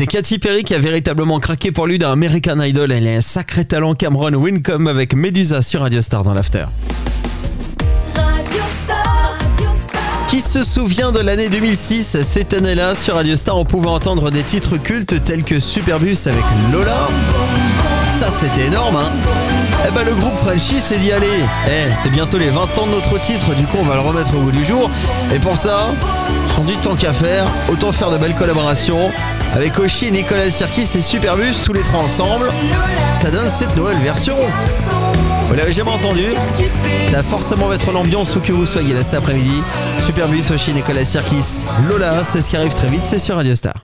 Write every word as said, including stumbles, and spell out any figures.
C'est Katy Perry qui a véritablement craqué pour lui dans American Idol. Elle a un sacré talent. Cameron Wincombe avec Medusa sur Radio Star dans l'After. Qui se souvient de l'année deux mille six? Cette année-là, sur Radio Star, on pouvait entendre des titres cultes tels que Superbus avec Lola. Ça, c'était énorme, hein. Eh ben, le groupe Frenchy s'est dit, allez, eh, c'est bientôt les vingt ans de notre titre, du coup, on va le remettre au goût du jour. Et pour ça, ils se sont dit, tant qu'à faire, autant faire de belles collaborations. Avec Oshi et Nicolas Sirkis et Superbus, tous les trois ensemble, ça donne cette nouvelle version. Vous l'avez jamais entendu? Ça va forcément mettre l'ambiance où que vous soyez là cet après-midi. Superbus, Oshi, Nicolas Sirkis, Lola, c'est ce qui arrive très vite, c'est sur Radio Star.